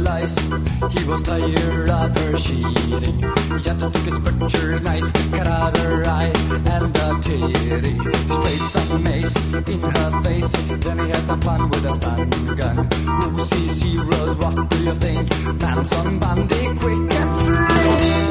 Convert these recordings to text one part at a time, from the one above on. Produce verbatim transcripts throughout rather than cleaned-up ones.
lies. He was tired of her cheating. He had to take his butcher's knife, cut out her eye and a titty. He sprayed some mace in her face, then he had some fun with a stun gun. Who sees heroes, what do you think? Manson, Bundy, quick and flink.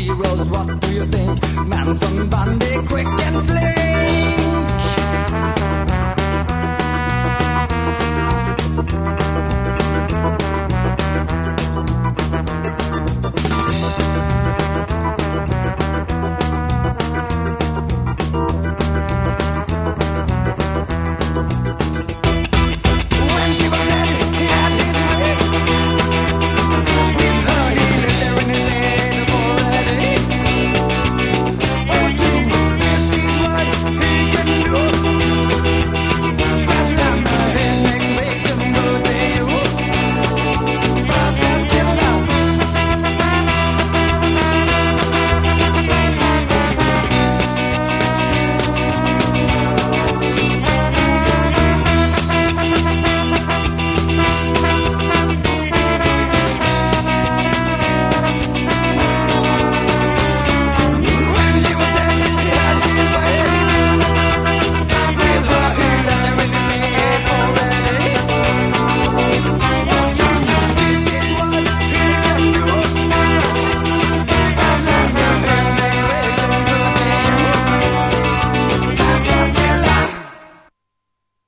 Manson, Bundy, quick and flink.